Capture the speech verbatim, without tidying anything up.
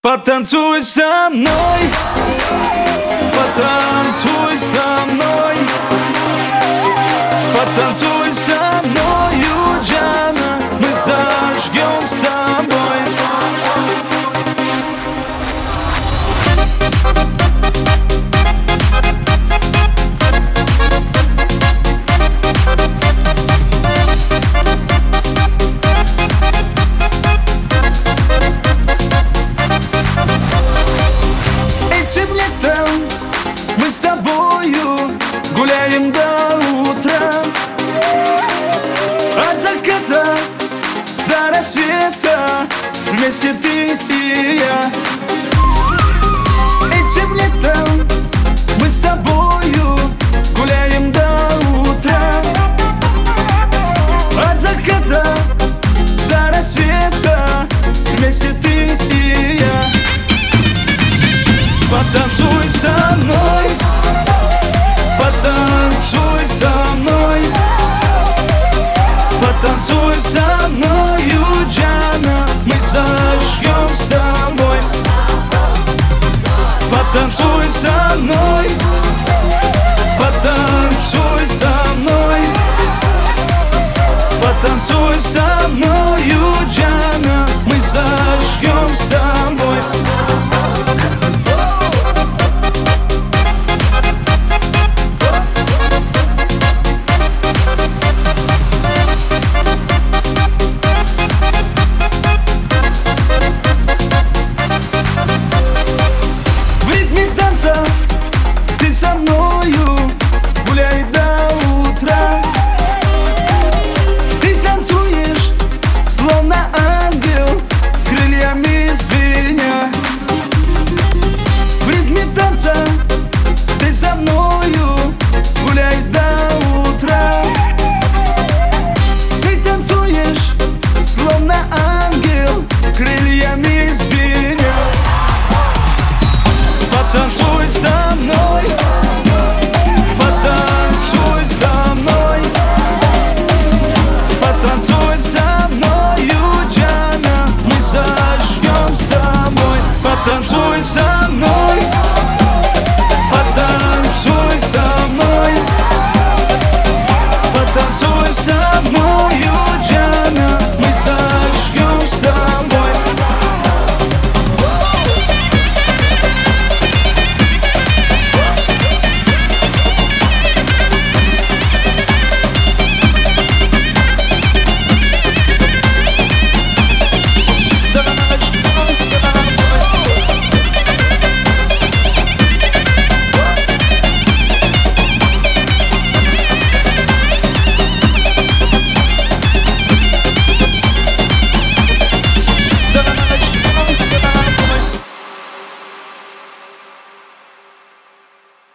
Потанцуй со мной, потанцуй со мной, потанцуй со мною, Джана, мы зажгем с тобой. Этим летом мы с тобою гуляем до утра, от заката до рассвета, вместе ты и я. Этим летом мы с тобою гуляем до утра, от заката до рассвета, вместе ты и я. Потанцуй со мной, потанцуй со мной, потанцуй со мною, Джана, мы зажгем с тобой. Потанцуй со мной, потанцуй со мной, потанцуй со мною, Джана, мы зажгем с тобой. Ты со мною гуляй до утра, ты танцуешь, словно ангел, крыльями звеня. В ритме танца ты со мною гуляй до утра, ты танцуешь, словно ангел, крыльями звеня. Потанцуй со мной, потанцуй со мной, потанцуй со мною, Джана, мы зажгем с тобой. Потанцуй со